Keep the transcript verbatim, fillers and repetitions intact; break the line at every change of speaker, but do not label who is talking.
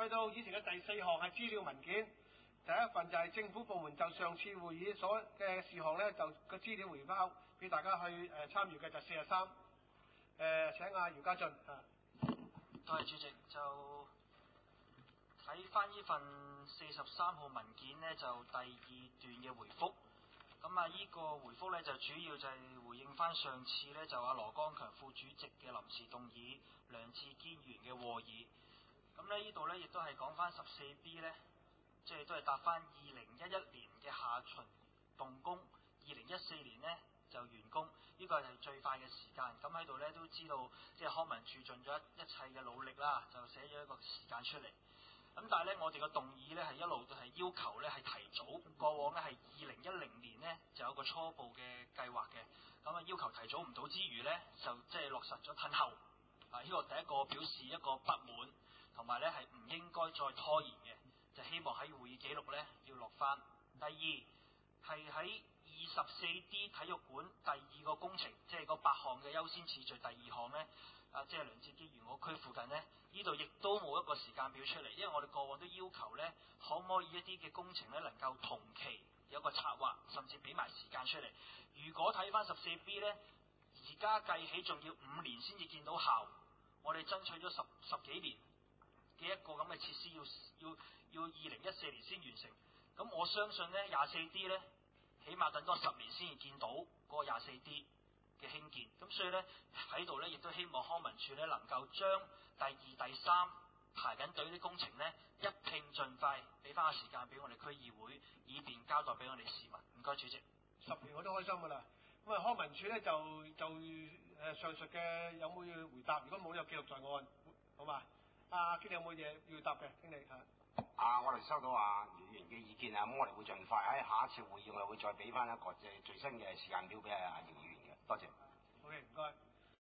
去到以前嘅第四項係資料文件，第一份就係政府部門就上次會議所嘅事項咧，就個資料回包俾大家去誒參與嘅就四十三。誒請阿姚家俊啊。
多謝主席，就睇翻呢份四十三號文件呢，就第二段嘅回覆。咁啊，呢個回覆呢，就主要就係回應翻上次呢，就阿羅光強副主席嘅臨時動議，梁志堅議員嘅和議。咁呢呢度呢，亦都係講翻十四 B 呢，即係都係答翻二零一一年嘅下旬動工，二零一四年呢就完工，呢個係最快嘅時間。咁喺度呢，都知道，即係康文署盡咗一切嘅努力啦，就寫咗一個時間出嚟。咁但係咧，我哋嘅動議咧係一路都係要求咧係提早，過往咧係二零一零年咧就有個初步嘅計劃嘅，咁啊要求提早唔到之餘咧，就即係落實咗褪後。啊，呢個第一個表示一個不滿，同埋咧係唔應該再拖延嘅，就希望喺會議記錄咧要落翻。第二係喺二十四 D 體育館第二個工程，即係個八項嘅優先次序，第二項咧。啊，即係梁志堅園我區附近呢，呢度亦都冇一個時間表出嚟，因為我哋過往都要求呢，可唔可以一啲嘅工程呢能夠同期有個策劃，甚至俾埋時間出嚟。如果睇翻十四 B 呢，而家計起仲要五年先至見到效，我哋爭取咗十十幾年嘅一個咁嘅設施要，要要要二零一四年先完成。咁我相信呢，廿四 D 呢，起碼等多十年先至見到嗰個廿四 D。嘅興建，咁所以咧喺度咧，亦都希望康文署咧能夠將第二、第三排緊隊啲工程咧一併盡快俾翻個時間俾我哋區議會，以便交代俾我哋市民。唔該，主席。
十年我都開心噶啦。咁啊，康文署咧就就誒、呃、上述嘅有冇要回答？如果冇，有記錄在案，好嘛？阿經理有冇嘢要答嘅？經理嚇。
啊，我哋收到啊議員嘅意見啊，咁我哋會盡快喺下一次會議，我哋會再俾翻一個即係最新嘅時間表俾阿姚議員嘅。多謝。
好嘅，唔該。